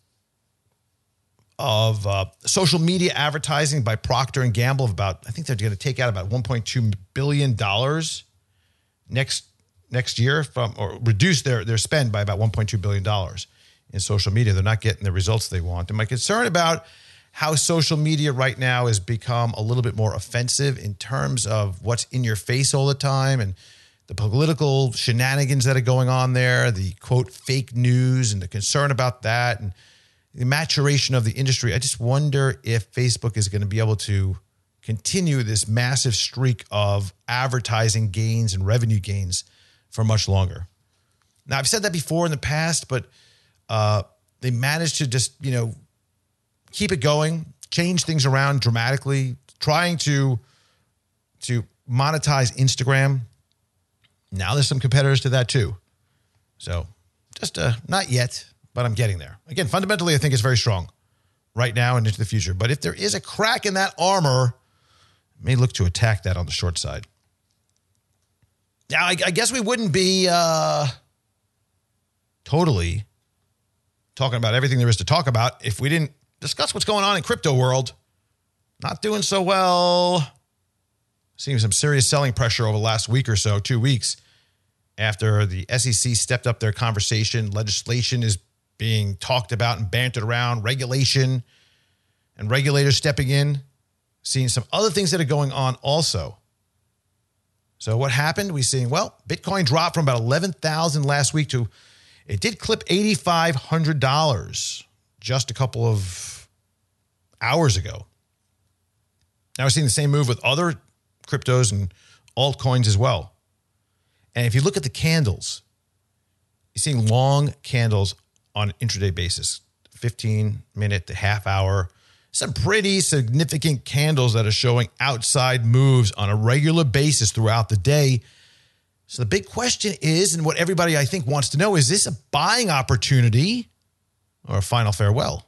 Speaker 3: of uh, social media advertising by Procter and Gamble of about, I think they're going to take out about one point two billion dollars next next year from, or reduce their, their spend by about one point two billion dollars in social media. They're not getting the results they want. And my concern about how social media right now has become a little bit more offensive in terms of what's in your face all the time and the political shenanigans that are going on there, the quote fake news and the concern about that and the maturation of the industry. I just wonder if Facebook is going to be able to continue this massive streak of advertising gains and revenue gains for much longer. Now, I've said that before in the past, but uh, they managed to just, you know, keep it going, change things around dramatically, trying to, to monetize Instagram. Now there's some competitors to that too. So just uh, not yet, but I'm getting there. Again, fundamentally, I think it's very strong right now and into the future. But if there is a crack in that armor, I may look to attack that on the short side. Now, I, I guess we wouldn't be uh, totally talking about everything there is to talk about if we didn't discuss what's going on in crypto world. Not doing so well. Seeing some serious selling pressure over the last week or so, two weeks, after the S E C stepped up their conversation. Legislation is being talked about and bantered around, regulation and regulators stepping in. Seeing some other things that are going on also. So what happened? We seen, well, Bitcoin dropped from about eleven thousand last week to, it did clip eight thousand five hundred dollars just a couple of hours ago. Now we're seeing the same move with other cryptos and altcoins as well. And if you look at the candles, you're seeing long candles on an intraday basis, fifteen minute to half hour. Some pretty significant candles that are showing outside moves on a regular basis throughout the day. So the big question is, and what everybody I think wants to know, is this a buying opportunity or a final farewell?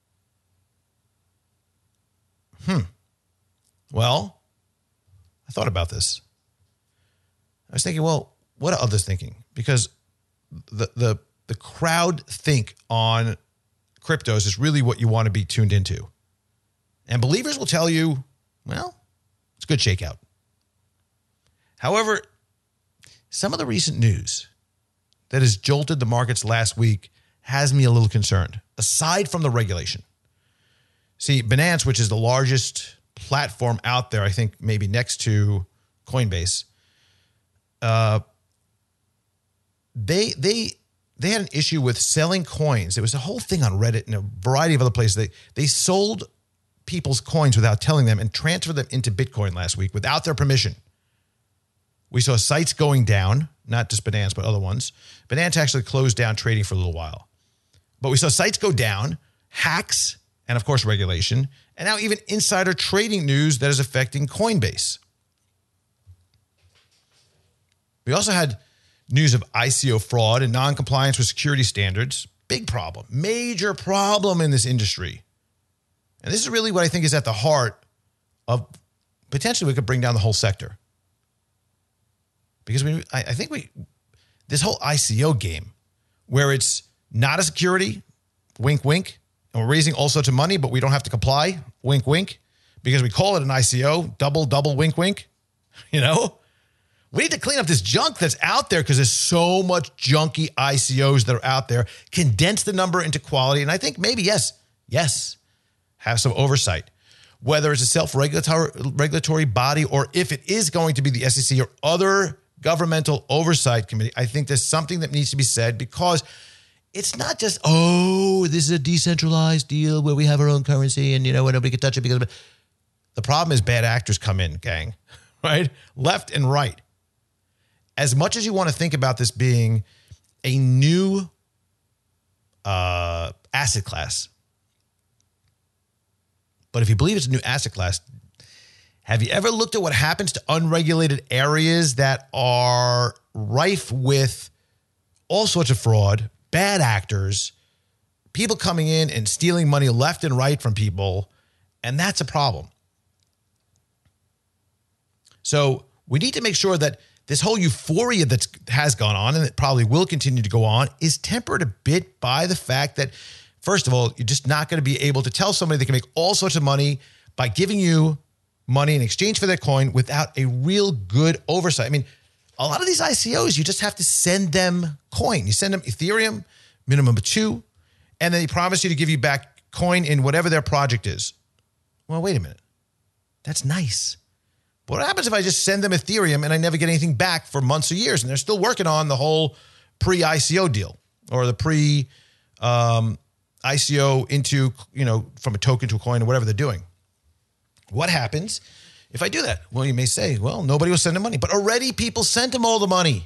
Speaker 3: Hmm. Well, I thought about this. I was thinking, well, what are others thinking? Because the the the crowd think on cryptos is really what you want to be tuned into. And believers will tell you, well, it's a good shakeout. However, some of the recent news that has jolted the markets last week has me a little concerned, aside from the regulation. See, Binance, which is the largest platform out there, I think maybe next to Coinbase, uh, they they they had an issue with selling coins. There was a whole thing on Reddit and a variety of other places. They they sold people's coins without telling them and transferred them into Bitcoin last week without their permission. We saw sites going down, not just Binance, but other ones. Binance actually closed down trading for a little while. But we saw sites go down, hacks, and of course regulation, and now even insider trading news that is affecting Coinbase. We also had news of I C O fraud and non-compliance with security standards. Big problem, major problem in this industry. And this is really what I think is at the heart of potentially we could bring down the whole sector. Because we, I, I think we, this whole I C O game where it's not a security, wink, wink, and we're raising all sorts of money, but we don't have to comply, wink, wink, because we call it an I C O, double, double, wink, wink, you know? We need to clean up this junk that's out there because there's so much junky I C Os that are out there, condense the number into quality, and I think maybe, yes, yes, have some oversight. Whether it's a self-regulatory regulatory body or if it is going to be the S E C or other governmental oversight committee, I think there's something that needs to be said because it's not just, oh, this is a decentralized deal where we have our own currency and, you know, nobody can touch it because of it. The problem is bad actors come in, gang, right? Left and right. As much as you want to think about this being a new uh, asset class, but if you believe it's a new asset class, have you ever looked at what happens to unregulated areas that are rife with all sorts of fraud, bad actors, people coming in and stealing money left and right from people, and that's a problem. So we need to make sure that this whole euphoria that has gone on and that probably will continue to go on is tempered a bit by the fact that, first of all, you're just not going to be able to tell somebody they can make all sorts of money by giving you money in exchange for that coin without a real good oversight. I mean, a lot of these I C Os, you just have to send them coin. You send them Ethereum, minimum of two, and then they promise you to give you back coin in whatever their project is. Well, wait a minute. That's nice. But what happens if I just send them Ethereum and I never get anything back for months or years, and they're still working on the whole pre-I C O deal or the pre um, I C O into, you know, from a token to a coin or whatever they're doing? What happens if I do that? Well, you may say, well, nobody will send them money, but already people sent them all the money.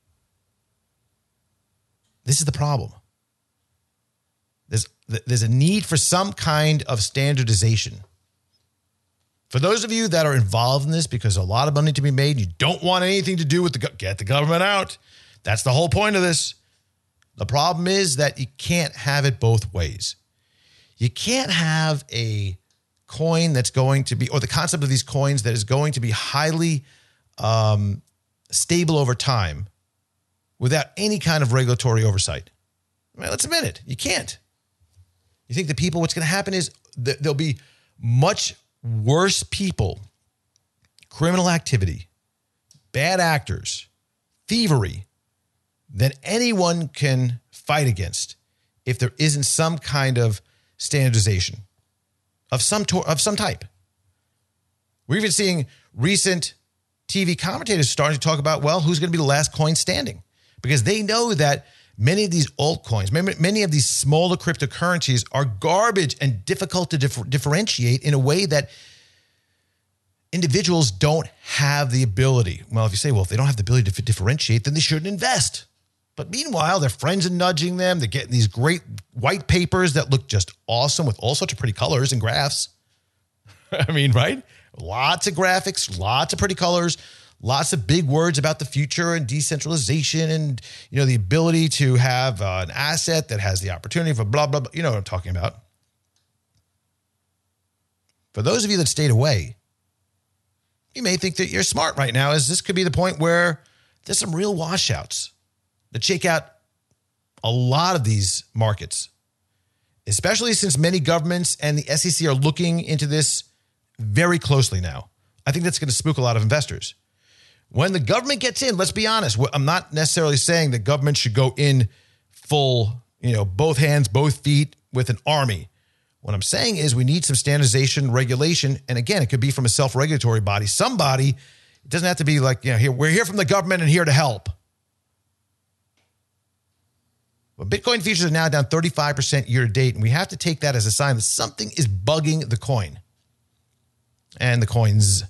Speaker 3: This is the problem. There's, there's a need for some kind of standardization. For those of you that are involved in this because a lot of money to be made, you don't want anything to do with the, get the government out. That's the whole point of this. The problem is that you can't have it both ways. You can't have a coin that's going to be, or the concept of these coins that is going to be highly um, stable over time without any kind of regulatory oversight. I mean, let's admit it. You can't. You think the people, what's going to happen is that there'll be much worse people, criminal activity, bad actors, thievery than anyone can fight against if there isn't some kind of standardization of some to- of some type. We're even seeing recent T V commentators starting to talk about, well, who's going to be the last coin standing? Because they know that many of these altcoins, many, many of these smaller cryptocurrencies are garbage and difficult to dif- differentiate in a way that individuals don't have the ability. Well, if you say, well, if they don't have the ability to differentiate, then they shouldn't invest. But meanwhile, their friends are nudging them. They're getting these great white papers that look just awesome with all sorts of pretty colors and graphs. I mean, right? Lots of graphics, lots of pretty colors, lots of big words about the future and decentralization and, you know, the ability to have uh, an asset that has the opportunity for blah, blah, blah. You know what I'm talking about. For those of you that stayed away, you may think that you're smart right now, as this could be the point where there's some real washouts that shake out a lot of these markets, especially since many governments and the S E C are looking into this very closely now. I think that's going to spook a lot of investors. When the government gets in, let's be honest, I'm not necessarily saying that government should go in full, you know, both hands, both feet with an army. What I'm saying is we need some standardization, regulation. And again, it could be from a self-regulatory body. Somebody, it doesn't have to be like, you know, here, we're here from the government and here to help. But Bitcoin futures are now down thirty-five percent year to date, and we have to take that as a sign that something is bugging the coin and the coins.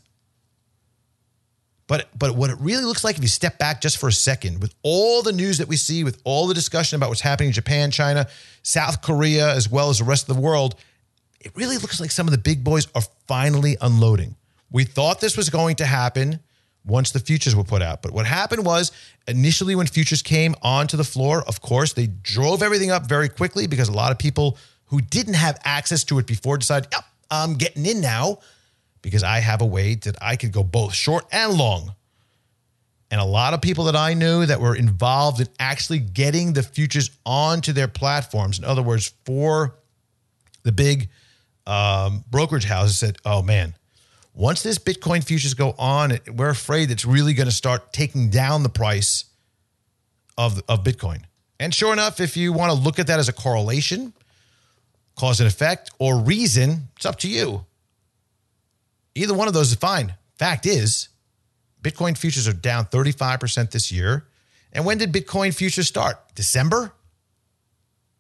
Speaker 3: But but what it really looks like if you step back just for a second, with all the news that we see, with all the discussion about what's happening in Japan, China, South Korea, as well as the rest of the world, it really looks like some of the big boys are finally unloading. We thought this was going to happen once the futures were put out. But what happened was, initially when futures came onto the floor, of course, they drove everything up very quickly because a lot of people who didn't have access to it before decided, yep, I'm getting in now because I have a way that I could go both short and long. And a lot of people that I knew that were involved in actually getting the futures onto their platforms, in other words, for the big um, brokerage houses, said, oh man, once this Bitcoin futures go on, we're afraid it's really going to start taking down the price of, of Bitcoin. And sure enough, if you want to look at that as a correlation, cause and effect, or reason, it's up to you. Either one of those is fine. Fact is, Bitcoin futures are down thirty-five percent this year. And when did Bitcoin futures start? December?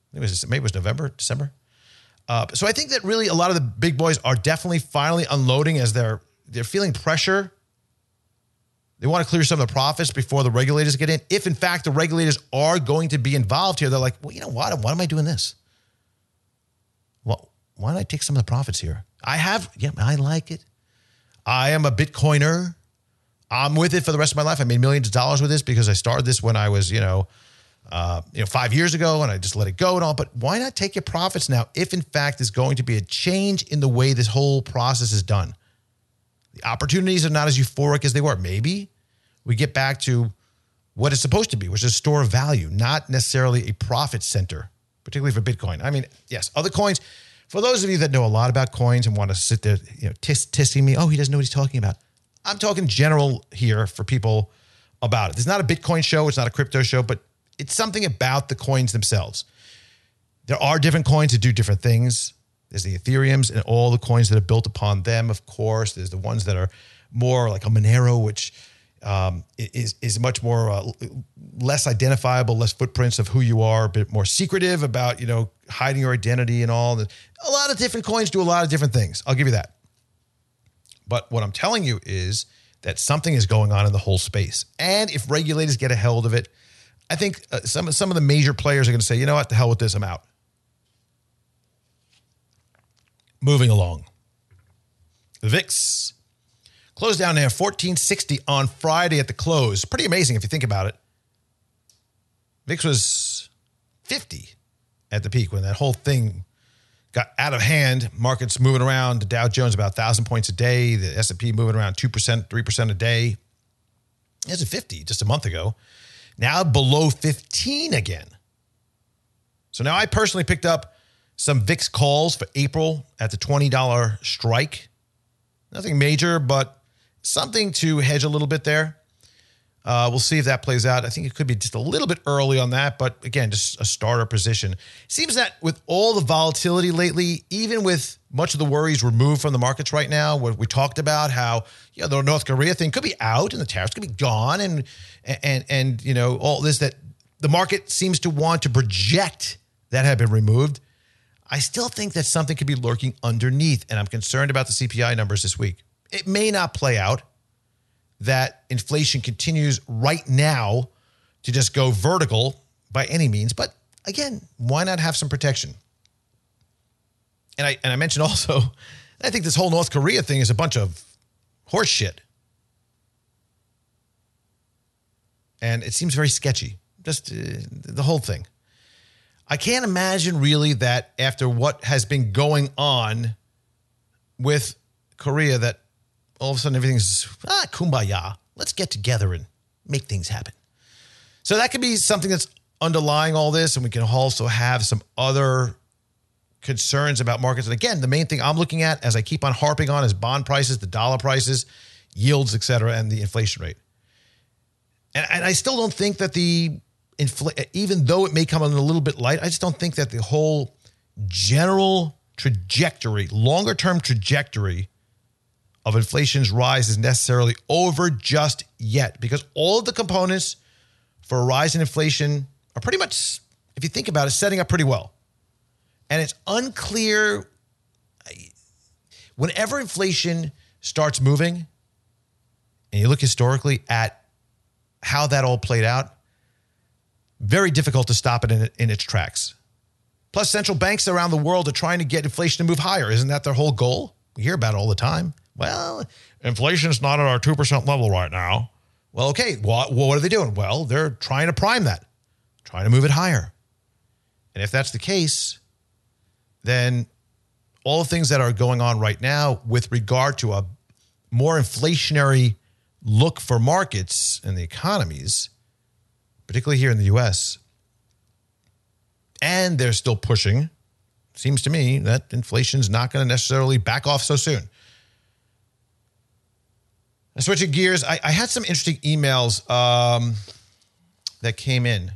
Speaker 3: It was maybe it was November, December. Uh, so I think that really a lot of the big boys are definitely finally unloading as they're they're feeling pressure. They want to clear some of the profits before the regulators get in. If in fact the regulators are going to be involved here, they're like, well, you know what? Why am I doing this? Well, why don't I take some of the profits here? I have, yeah, I like it. I am a Bitcoiner. I'm with it for the rest of my life. I made millions of dollars with this because I started this when I was, you know, uh, you know, five years ago, and I just let it go and all. But why not take your profits now if, in fact, there's going to be a change in the way this whole process is done? The opportunities are not as euphoric as they were. Maybe we get back to what it's supposed to be, which is a store of value, not necessarily a profit center, particularly for Bitcoin. I mean, yes, other coins. For those of you that know a lot about coins and want to sit there, you know, tis- tissing me, oh, he doesn't know what he's talking about. I'm talking general here for people about it. It's not a Bitcoin show. It's not a crypto show, but it's something about the coins themselves. There are different coins that do different things. There's the Ethereums and all the coins that are built upon them, of course. There's the ones that are more like a Monero, which um, is, is much more uh, less identifiable, less footprints of who you are, a bit more secretive about, you know, hiding your identity and all. A lot of different coins do a lot of different things. I'll give you that. But what I'm telling you is that something is going on in the whole space. And if regulators get a hold of it, I think uh, some, some of the major players are going to say, you know what, the hell with this, I'm out. Moving along. The V I X closed down there fourteen sixty on Friday at the close. Pretty amazing if you think about it. V I X was fifty at the peak when that whole thing got out of hand. Markets moving around. The Dow Jones about one thousand points a day. The S and P moving around two percent, three percent a day. It was at fifty just a month ago. Now below fifteen again. So now I personally picked up some V I X calls for April at the twenty dollars strike. Nothing major, but something to hedge a little bit there. Uh, we'll see if that plays out. I think it could be just a little bit early on that, but again, just a starter position. Seems that with all the volatility lately, even with much of the worries removed from the markets right now, what we talked about, how you know, the North Korea thing could be out and the tariffs could be gone, and and and you know all this that the market seems to want to project that have been removed. I still think that something could be lurking underneath, and I'm concerned about the C P I numbers this week. It may not play out that inflation continues right now to just go vertical by any means. But again, why not have some protection? And I and I mentioned also, I think this whole North Korea thing is a bunch of horse shit. And it seems very sketchy, just uh, the whole thing. I can't imagine really that after what has been going on with Korea that all of a sudden everything's, ah, kumbaya. Let's get together and make things happen. So that could be something that's underlying all this. And we can also have some other concerns about markets. And again, the main thing I'm looking at, as I keep on harping on, is bond prices, the dollar prices, yields, et cetera, and the inflation rate. And, and I still don't think that the, infl- even though it may come in a little bit light, I just don't think that the whole general trajectory, longer term trajectory of inflation's rise is necessarily over just yet, because all of the components for a rise in inflation are pretty much, if you think about it, setting up pretty well. And it's unclear, whenever inflation starts moving, and you look historically at how that all played out, very difficult to stop it in, in its tracks. Plus, central banks around the world are trying to get inflation to move higher. Isn't that their whole goal? We hear about it all the time. Well, inflation's not at our two percent level right now. Well, okay, what, what are they doing? Well, they're trying to prime that, trying to move it higher. And if that's the case, then all the things that are going on right now with regard to a more inflationary look for markets and the economies, particularly here in the U S, and they're still pushing, seems to me that inflation's not going to necessarily back off so soon. And switching gears, I, I had some interesting emails um, that came in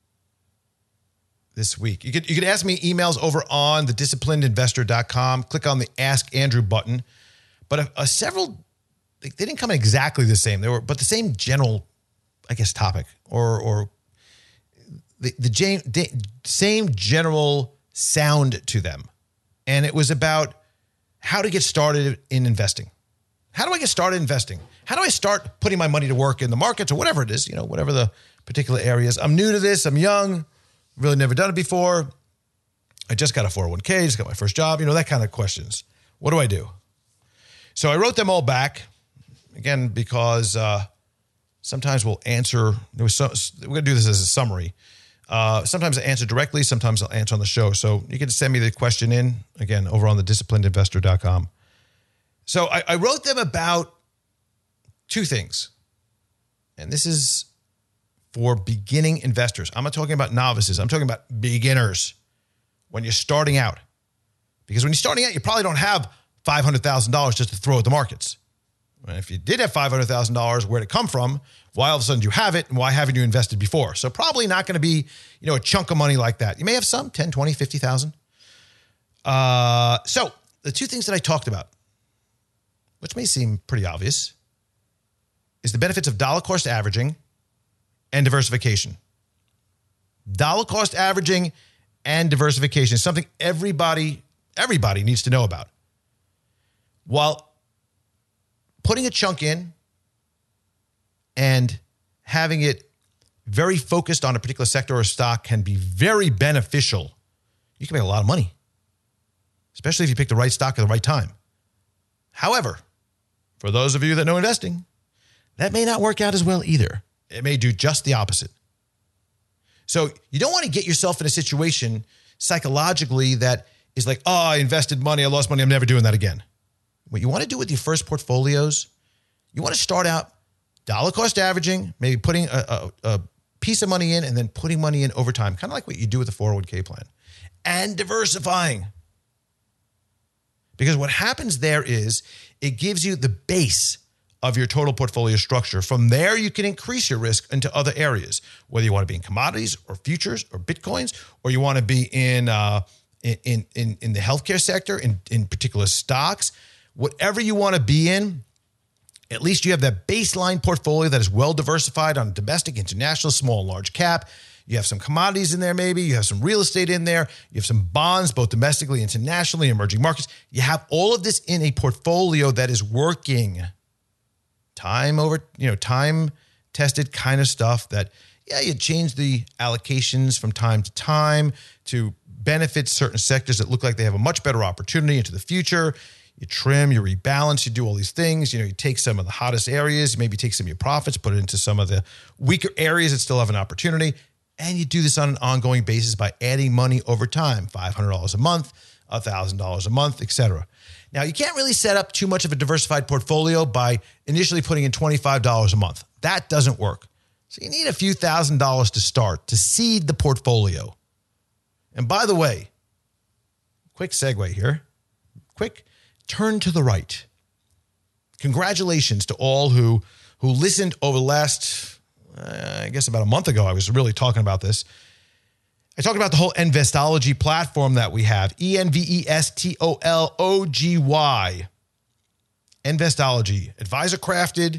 Speaker 3: this week. You could you could ask me emails over on the disciplined investor dot com. Click on the Ask Andrew button. But a, a several, they didn't come in exactly the same. They were, but the same general, I guess, topic or or the, the jam, the same general sound to them. And it was about how to get started in investing. How do I get started investing? How do I start putting my money to work in the markets or whatever it is, you know, whatever the particular area is. I'm new to this. I'm young. Really never done it before. I just got a four oh one k, just got my first job, you know, that kind of questions. What do I do? So I wrote them all back, again, because uh, sometimes we'll answer, there was so, we're going to do this as a summary. Uh, sometimes I answer directly, sometimes I'll answer on the show. So you can send me the question in, again, over on the disciplined investor dot com. So I, I wrote them about two things. And this is for beginning investors. I'm not talking about novices. I'm talking about beginners when you're starting out. Because when you're starting out, you probably don't have five hundred thousand dollars just to throw at the markets. And if you did have five hundred thousand dollars, where'd it come from? Why all of a sudden you have it, and why haven't you invested before? So probably not going to be, you know, a chunk of money like that. You may have some, ten, twenty, fifty thousand. Uh, so the two things that I talked about, which may seem pretty obvious, is the benefits of dollar cost averaging and diversification. Dollar cost averaging and diversification is something everybody, everybody needs to know about. While putting a chunk in and having it very focused on a particular sector or stock can be very beneficial, you can make a lot of money, especially if you pick the right stock at the right time. However, for those of you that know investing, that may not work out as well either. It may do just the opposite. So you don't want to get yourself in a situation psychologically that is like, oh, I invested money, I lost money, I'm never doing that again. What you want to do with your first portfolios, you want to start out dollar cost averaging, maybe putting a, a, a piece of money in and then putting money in over time, kind of like what you do with the four oh one k plan, and diversifying. Because what happens there is it gives you the base of your total portfolio structure. From there, you can increase your risk into other areas, whether you want to be in commodities or futures or Bitcoins, or you want to be in uh, in, in, in the healthcare sector, in, in particular stocks. Whatever you want to be in, at least you have that baseline portfolio that is well diversified on domestic, international, small, and large cap. You have some commodities in there maybe. You have some real estate in there. You have some bonds, both domestically, internationally, emerging markets. You have all of this in a portfolio that is working. Time over, you know, time-tested kind of stuff that, yeah, you change the allocations from time to time to benefit certain sectors that look like they have a much better opportunity into the future. You trim, you rebalance, you do all these things. You know, you take some of the hottest areas, you maybe take some of your profits, put it into some of the weaker areas that still have an opportunity. And you do this on an ongoing basis by adding money over time, five hundred dollars a month, one thousand dollars a month, et cetera. Now, you can't really set up too much of a diversified portfolio by initially putting in twenty-five dollars a month. That doesn't work. So you need a few thousand dollars to start, to seed the portfolio. And by the way, quick segue here, quick turn to the right. Congratulations to all who, who listened over the last, uh, I guess about a month ago, I was really talking about this. I talked about the whole Envestology platform that we have, E N V E S T O L O G Y. Envestology, advisor crafted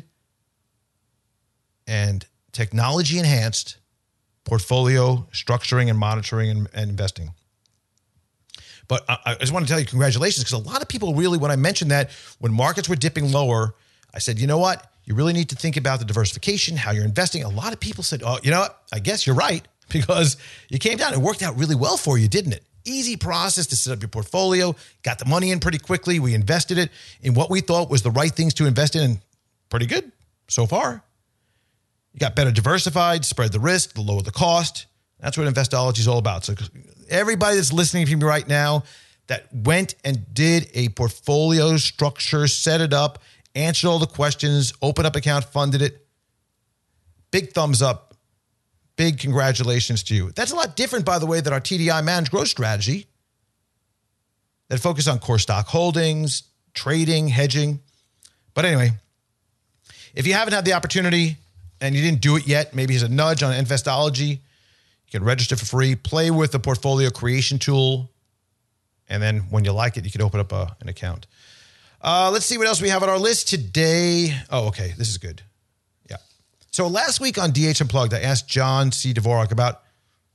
Speaker 3: and technology enhanced portfolio structuring and monitoring and, and investing. But I, I just want to tell you congratulations, because a lot of people really, when I mentioned that, when markets were dipping lower, I said, you know what? You really need to think about the diversification, how you're investing. A lot of people said, oh, you know what? I guess you're right, because you came down. It worked out really well for you, didn't it? Easy process to set up your portfolio, got the money in pretty quickly. We invested it in what we thought was the right things to invest in, and pretty good so far. You got better diversified, spread the risk, the lower the cost. That's what Envestology is all about. So everybody that's listening to me right now that went and did a portfolio structure, set it up, answered all the questions, opened up account, funded it, big thumbs up, big congratulations to you. That's a lot different, by the way, than our T D I managed growth strategy that focus on core stock holdings, trading, hedging. But anyway, if you haven't had the opportunity and you didn't do it yet, maybe as a nudge on Envestology, you can register for free, play with the portfolio creation tool, and then when you like it, you can open up a, an account. Uh, let's see what else we have on our list today. Oh, okay. This is good. Yeah. So last week on D H Unplugged, I asked John C. Dvorak about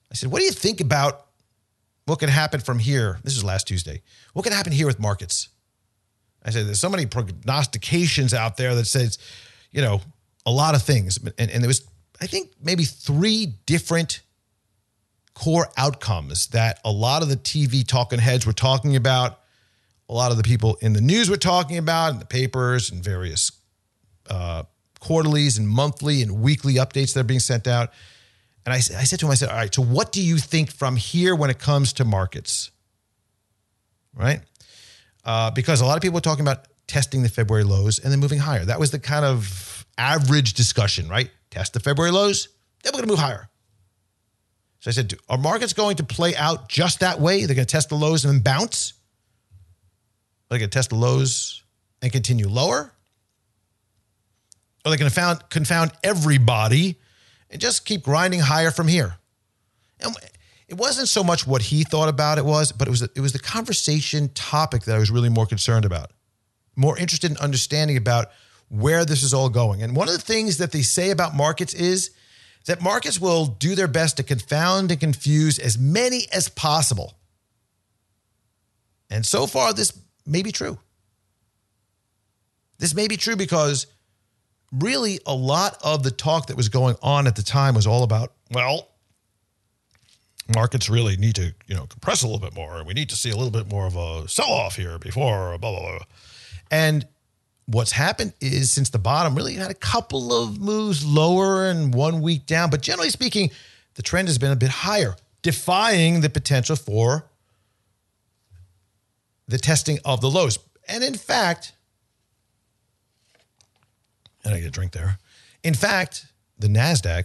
Speaker 3: I said, what do you think about what can happen from here? This is last Tuesday. What can happen here with markets? I said, there's so many prognostications out there that says, you know, a lot of things. And, and there was, I think, maybe three different core outcomes that a lot of the T V talking heads were talking about, a lot of the people in the news were talking about, in the papers and various uh, quarterlies and monthly and weekly updates that are being sent out. And I, I said to him, I said, all right, so what do you think from here when it comes to markets? Right? Uh, because a lot of people are talking about testing the February lows and then moving higher. That was the kind of average discussion, right? Test the February lows, then we're going to move higher. So I said, are markets going to play out just that way? They're going to test the lows and then bounce? They're going to test the lows and continue lower? Or they're going to confound, confound everybody and just keep grinding higher from here? And it wasn't so much what he thought about it was, but it was it was the conversation topic that I was really more concerned about, more interested in understanding about where this is all going. And one of the things that they say about markets is that markets will do their best to confound and confuse as many as possible. And so far, this may be true. This may be true because really a lot of the talk that was going on at the time was all about, well, markets really need to, you know, compress a little bit more. We need to see a little bit more of a sell-off here before blah, blah, blah. And what's happened is since the bottom, really had a couple of moves lower and one week down. But generally speaking, the trend has been a bit higher, defying the potential for the testing of the lows. And in fact, and I get a drink there. In fact, the NASDAQ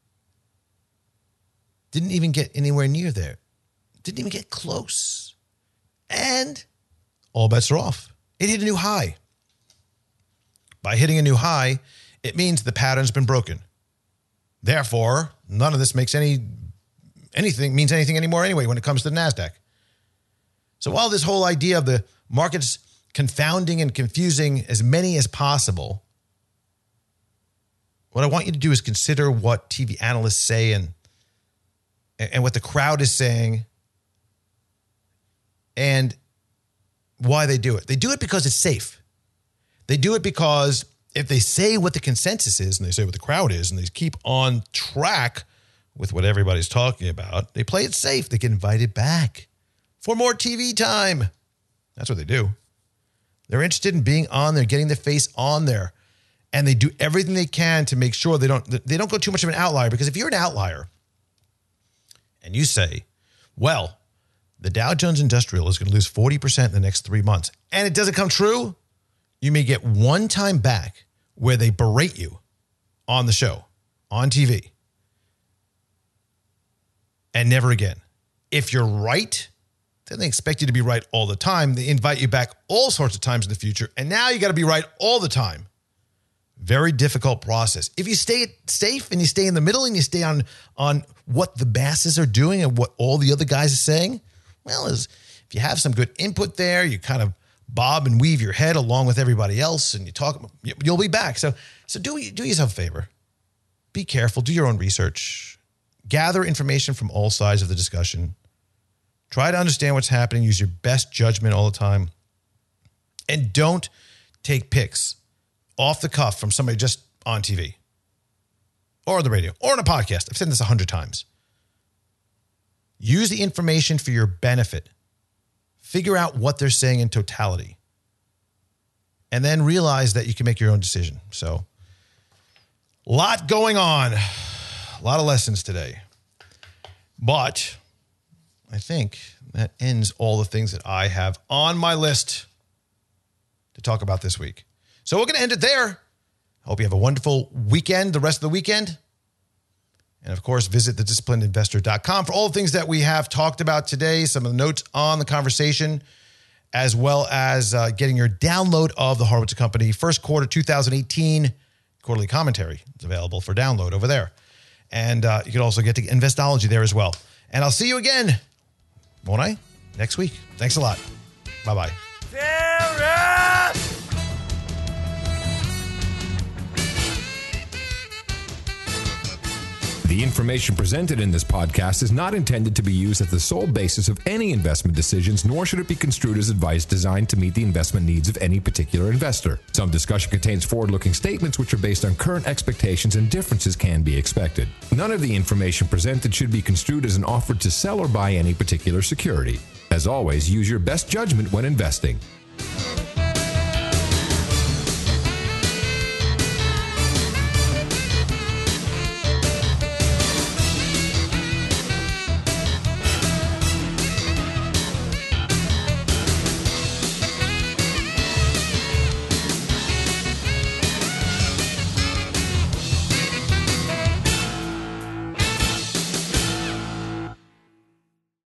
Speaker 3: didn't even get anywhere near there. Didn't even get close. And all bets are off. It hit a new high. By hitting a new high, it means the pattern's been broken. Therefore, none of this makes any anything means anything anymore anyway when it comes to the NASDAQ. So while this whole idea of the markets confounding and confusing as many as possible, what I want you to do is consider what T V analysts say and, and what the crowd is saying and why they do it. They do it because it's safe. They do it because if they say what the consensus is and they say what the crowd is and they keep on track with what everybody's talking about, they play it safe. They get invited back for more T V time. That's what they do. They're interested in being on there, getting their face on there. And they do everything they can to make sure they don't they don't go too much of an outlier. Because if you're an outlier and you say, well, the Dow Jones Industrial is going to lose forty percent in the next three months, and it doesn't come true, you may get one time back where they berate you on the show, on T V, and never again. If you're right, then they expect you to be right all the time. They invite you back all sorts of times in the future, and now you got to be right all the time. Very difficult process. If you stay safe and you stay in the middle and you stay on, on what the masses are doing and what all the other guys are saying, well, is if you have some good input there, you kind of bob and weave your head along with everybody else and you talk, you'll be back. So, so do, do yourself a favor. Be careful. Do your own research. Gather information from all sides of the discussion. Try to understand what's happening. Use your best judgment all the time. And don't take picks off the cuff from somebody just on T V or on the radio or on a podcast. I've said this a hundred times. Use the information for your benefit. Figure out what they're saying in totality. And then realize that you can make your own decision. So, a lot going on. A lot of lessons today. But I think that ends all the things that I have on my list to talk about this week. So we're going to end it there. I hope you have a wonderful weekend, the rest of the weekend. And of course, visit the disciplined investor dot com for all the things that we have talked about today, some of the notes on the conversation, as well as uh, getting your download of the Horowitz and Company first quarter two thousand eighteen quarterly commentary. It's available for download over there. And uh, you can also get to Investology there as well. And I'll see you again, won't I? Next week. Thanks a lot. Bye-bye.
Speaker 8: Terrace! The information presented in this podcast is not intended to be used as the sole basis of any investment decisions, nor should it be construed as advice designed to meet the investment needs of any particular investor. Some discussion contains forward-looking statements which are based on current expectations, and differences can be expected. None of the information presented should be construed as an offer to sell or buy any particular security. As always, use your best judgment when investing.